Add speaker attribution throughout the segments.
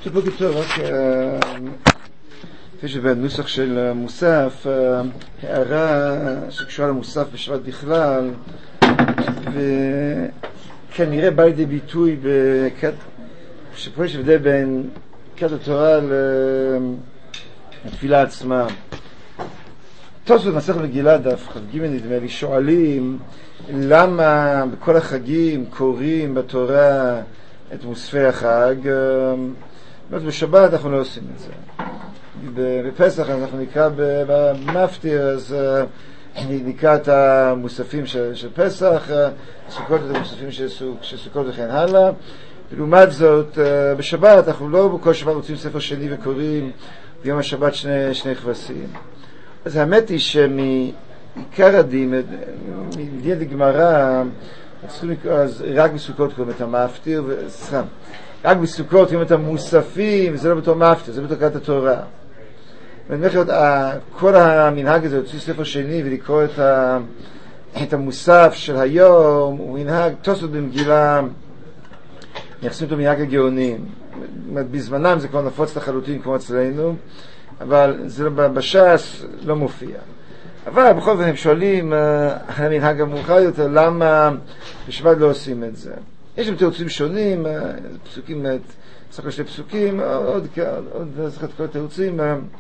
Speaker 1: בוקר טוב, רק כפי שבנוסח של מוסף, הערה שקשורה למוסף בשבת בכלל, וכנראה בא לידי ביטוי שפה יש הבדל בין קריאת התורה לתפילה עצמה. תוספות במסכת מגילה דף כ"ג נדמה לי שואלים למה בכל החגים קוראים בתורה את מוספי החג, בשבת אנחנו לא עושים את זה. בפסח אנחנו נקרא במפטיר, אז נקרא את המוספים של פסח, סוכות את המוספים של סוכות וכן הלאה. ולעומת זאת בשבת אנחנו לא בכל שבת רוצים ספר שני וקוראים ביום השבת שני כבשים. אז האמת היא שמעיקר הדין, מדין לגמרא, אז רק בסוכות קוראים את המפטיר, רק בסוכות קוראים את המוספים, וזה לא בתור מפטיר, זה בתור קריאת התורה. כל המנהג הזה, להוציא ספר שני ולקרוא את המוסף של היום, הוא מנהג, תוספות במגילה, מייחסים אותו מנהג הגאונים. בזמנם זה כבר נפוץ לחלוטין כמו אצלנו, אבל זה בש"ס לא מופיע. אבל בכל זאת הם שואלים על המנהג המאוחר יותר, למה בשבת לא עושים את זה? יש שם תירוצים שונים, פסוקים, סך שני פסוקים, עוד זכת כל התירוצים.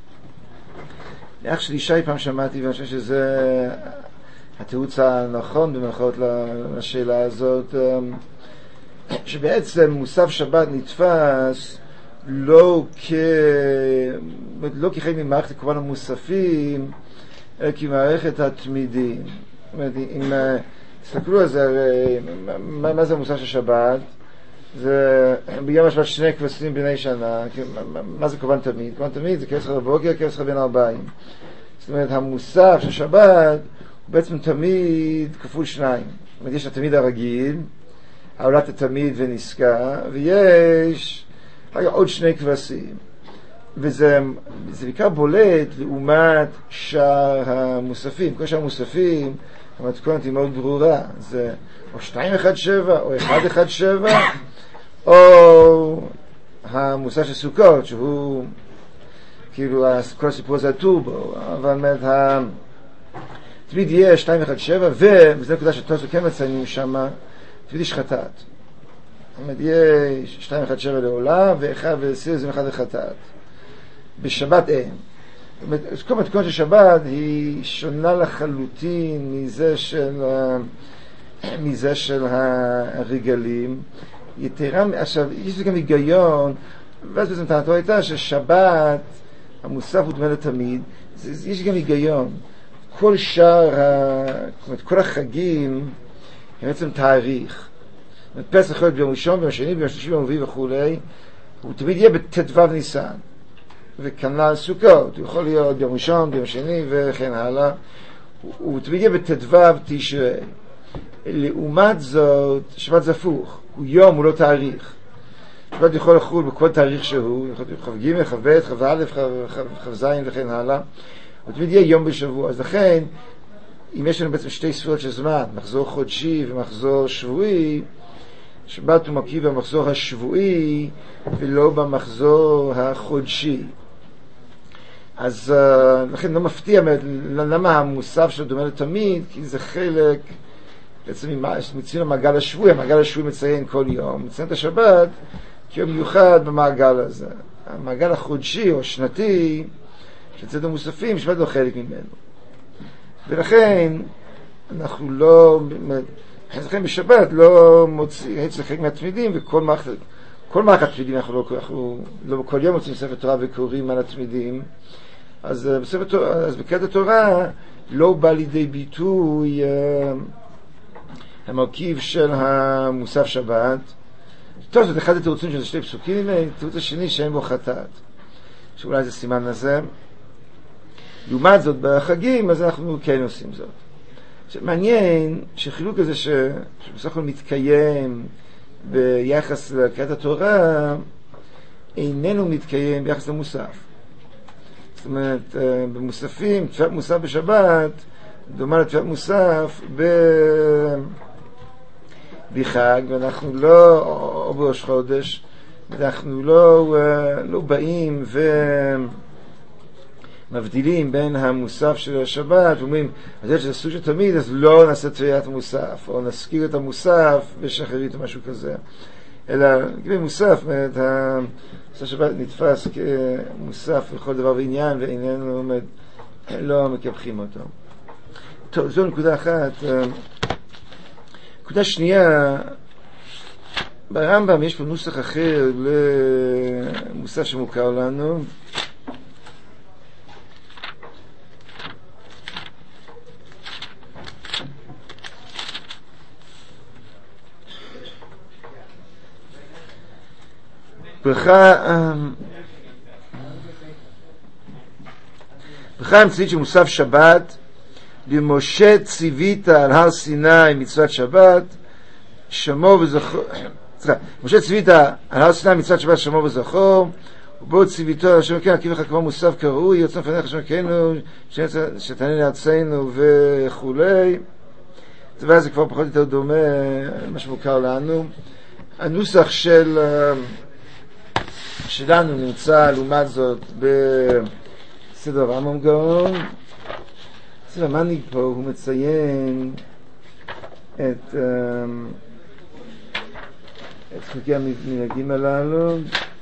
Speaker 1: אח שלי שי פעם שמעתי, ואני חושב שזה התירוץ הנכון במרכאות לשאלה הזאת, שבעצם מוסף שבת נתפס לא כחלק ממערכת הקורבן המוספים, אלא כמערכת התמידים. זאת אומרת, אם תסתכלו על זה, מה זה המוסף של שבת? זה ביום השבת שני כבשים בני שנה. מה זה קורבן תמיד? קורבן תמיד זה כבש בבוקר, כבש בין 40. זאת אומרת, המוסף של שבת הוא בעצם תמיד כפול 2. זאת אומרת, יש התמיד הרגיל, העולת התמיד ונזכר, ויש עוד שני כבשים. וזה בעיקר בולט לעומת שאר המוספים. כל שאר המוספים, המתכונת היא מאוד ברורה. זה או 217 או 117, או המוסף של סוכות, שהוא כאילו כל הסיפור הזה הטורבו, אבל תמיד יהיה 217, וזה נקודה שתוספות כן מציינים שם, תמיד יש חטאת. זאת אומרת, יש 217 לעולה, ו1 לחטאת. בשבת אין. כל מתכונת של שבת היא שונה לחלוטין מזה של הרגלים. יתרה, עכשיו, יש גם היגיון, ואז בעצם טענתו הייתה ששבת, המוסף הוא דומה לתמיד, יש גם היגיון. כל שאר, כל החגים, הם בעצם תאריך. פסח יכול להיות ביום ראשון, ביום שני, ביום שלישי, ביום רביעי וכו'. הוא תמיד יהיה בט"ו ניסן. וכנ"ל סוכות, הוא יכול להיות ביום ראשון, ביום שני וכן הלאה. הוא תמיד יהיה בט"ו תשרי. לעומת זאת, שבת זה הפוך. הוא יום, הוא לא תאריך. שבת יכול לחול בכל תאריך שהוא, כ"ג, כ"ב, כ"א, כ"ז וכן הלאה. הוא תמיד יהיה יום בשבוע. אז לכן, אם יש לנו בעצם שתי ספירות של זמן, מחזור חודשי ומחזור שבועי, שבת הוא מרכיב במחזור השבועי ולא במחזור החודשי. אז לכן לא מפתיע למה המוסף שלו דומה לתמיד, כי זה חלק בעצם מציין המעגל השבועי. המעגל השבועי מציין כל יום, מציין את השבת כיום מיוחד במעגל הזה. המעגל החודשי או שנתי שצד המוספים, שבת לא חלק ממנו, ולכן אנחנו לא, לכן בשבת לא מוצאים, הייתי חלק מהתמידים, וכל מערכת התמידים אנחנו לא בכל יום מוצאים ספר תורה וקוראים על התמידים. אז בקריאת התורה לא בא לידי ביטוי המרכיב של המוסף שבת. טוב, זאת אחד התירוצים של שתי פסוקים, התירוץ השני שאין בו חטאת, שאולי זה סימן לזה. לעומת זאת בחגים, אז אנחנו כן עושים זאת. מעניין שחילוק הזה שבסך הכל מתקיים ביחס לקריאת התורה, איננו מתקיים ביחס למוסף. זאת אומרת, במוספים, תפילת מוסף בשבת דומה לתפילת מוסף בחג, ואנחנו לא, או בראש חודש, אנחנו לא באים ומבדילים בין המוסף של השבת, ואומרים, אז זה סוג של תמיד, אז לא נעשה תפילת מוסף, או נזכיר את המוסף ושחרית או משהו כזה. אלא, לגבי מוסף, השבת נתפס כמוסף לכל דבר ועניין, ואיננו לא מקפחים אותו. טוב, זו נקודה אחת. נקודה שנייה, ברמב"ם יש פה נוסח אחר למוסף שמוכר לנו. ברכה המצאית של מוסף שבת, למשה ציווית על הר סיני מצוות שבת, שמור וזכור. משה ציווית על הר סיני מצוות שבת, שמור וזכור, ובו ציוויתו על השם כן עקיבך כמו מוסף כראוי, יוצא לפניך השם כנו, שתענה לארצנו וכולי. ואז זה כבר פחות יותר דומה למה שמוכר לנו. הנוסח שלנו נמצא לעומת זאת בסדר הרמב"ם גאון. סדר המנהיג פה הוא מציין את חלקי המנהגים הללו.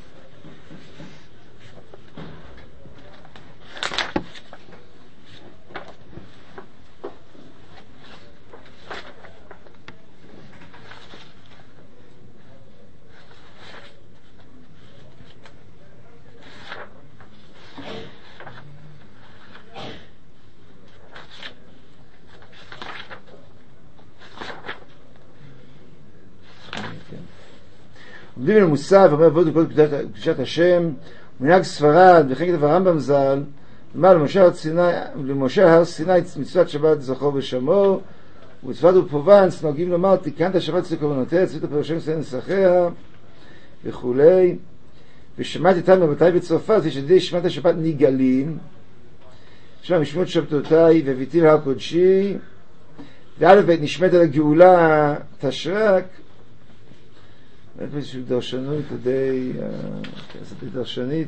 Speaker 1: עומדים אל מוסף, אומר עבוד וכל קדושת השם, מנהג ספרד, וכן כתב הרמב"ם ז"ל, אמר למשה הר סיני מצוות שבת זכור ושמור, ובצפת ופרובנס נוהגים לומר, תיקנת שבת אצל קורבנותיה, צווית פרשם ישראל נסחיה, וכולי. ושמעתי אותם בבתי בצרפת, יש ידי שמעת השבת ניגלים, שמע משמעות שבתותיי, והביתי להר קודשי, וא' בית נשמת על הגאולה תשרק, איזושהי דרשנות כדי דרשנית.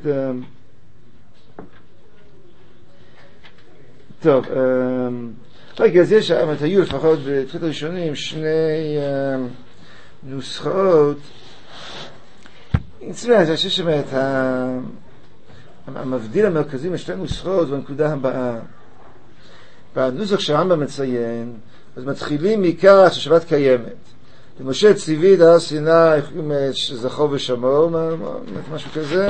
Speaker 1: טוב, רגע, אז יש, היו לפחות בתחילת הראשונים שני נוסחאות. נצטרך, אני חושב שבאמת המבדיל המרכזי משתי נוסחאות בנקודה הבאה. בנוסח שהרמב"ם מציין, אז מתחילים מכך ששבת קיימת. למשה ציווית על הר סיני זכור ושמור, משהו כזה.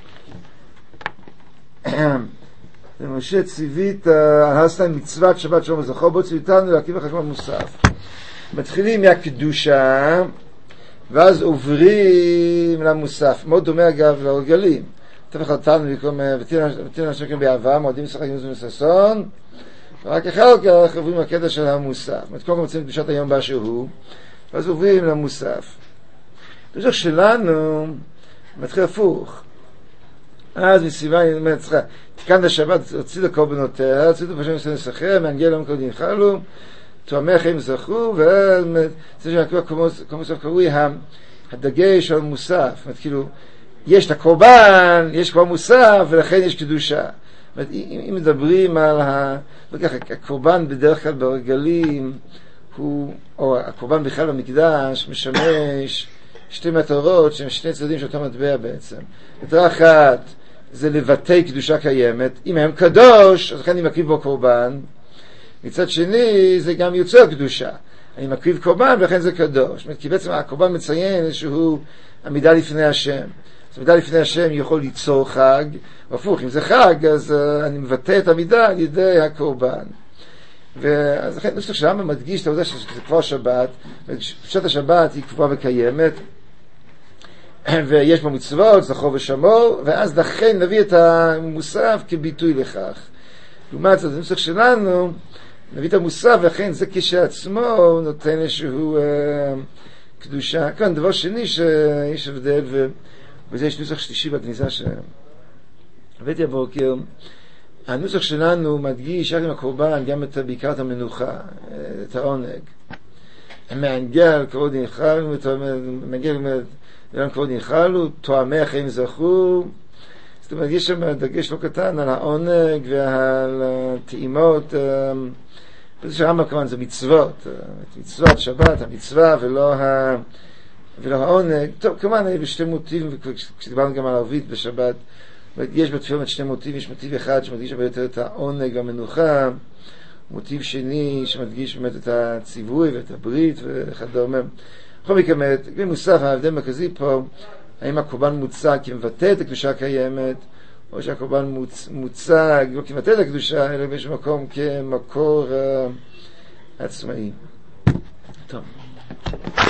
Speaker 1: למשה ציווית על הר סיני מצוות שבת שמור וזכור, בו ציוויתנו להקים לך כמו מוסף. מתחילים מהקדושה, ואז עוברים למוסף. מאוד דומה אגב לרגלים. תפך אותנו במקום ותהיו אנשים כאן באהבה, מועדים משחק ימוס ומססון, ורק אחר כך עוברים לקטע של המוסף. קודם כל מוצאים קדושת היום באשר הוא, ואז עוברים למוסף. בדרך שלנו מתחיל הפוך. אז מסיבה, אני אומר, צריכה, תיקנת השבת, הוציא לקורבנותיה, הוציא לפרשם ישראל נסחיה, מהנגיע להם כל דין חלו, תואמי החיים זכו, ואז זה שנקרא כמו מוסף קרוי, הדגש על מוסף. כאילו, יש את הקורבן, יש כבר מוסף, ולכן יש קדושה. אם מדברים על הקורבן בדרך כלל ברגלים, או הקורבן בכלל במקדש, משמש שתי מטרות שהן שני צדדים של אותו מטבע בעצם. מטרה אחת זה לבטא קדושה קיימת. אם הם קדוש, אז לכן אני מקריב בו קורבן. מצד שני, זה גם יוצר קדושה. אני מקריב קורבן ולכן זה קדוש. כי בעצם הקורבן מציין איזשהו עמידה לפני השם. אז עמידה לפני השם יכול ליצור חג, והפוך, אם זה חג, אז אני מבטא את העמידה על ידי הקורבן. ואז לכן נוסח שלנו מדגיש את העובדה שזה כבר שבת, ושעת השבת היא קבועה וקיימת, ויש בה מצוות, זכור ושמור, ואז לכן נביא את המוסף כביטוי לכך. לעומת זאת, הנוסח שלנו נביא את המוסף, ולכן זה כשעצמו נותן איזשהו קדושה. כאן דבר שני שיש הבדל, וזה יש נוסח שלישי בכניסה שהבאתי הבוקר. הנוסח שלנו מדגיש רק עם הקורבן גם את בעיקר את המנוחה, את העונג. מענגל, קרוב דין חל, מענגל ולם כבוד נחלו, תואמי החיים זכו. זאת אומרת, יש שם דגש לא קטן על העונג ועל הטעימות. בזה שהרמב"ם כמובן זה מצוות, מצוות שבת, המצווה ולא העונג. טוב, כמובן, בשתי מוטיבים, כשדיברנו גם על ערבית בשבת, יש בתפילה שני מוטיבים, יש מוטיב אחד שמדגיש ביותר את העונג והמנוחה, מוטיב שני שמדגיש באמת את הציווי ואת הברית וכדומה. בכל מקרה, במוסף, ההבדל המרכזי פה, האם הקורבן מוצג כמבטא את הקדושה הקיימת, או שהקורבן מוצג לא כמבטא את הקדושה, אלא באיזשהו מקום כמקור עצמאי. טוב.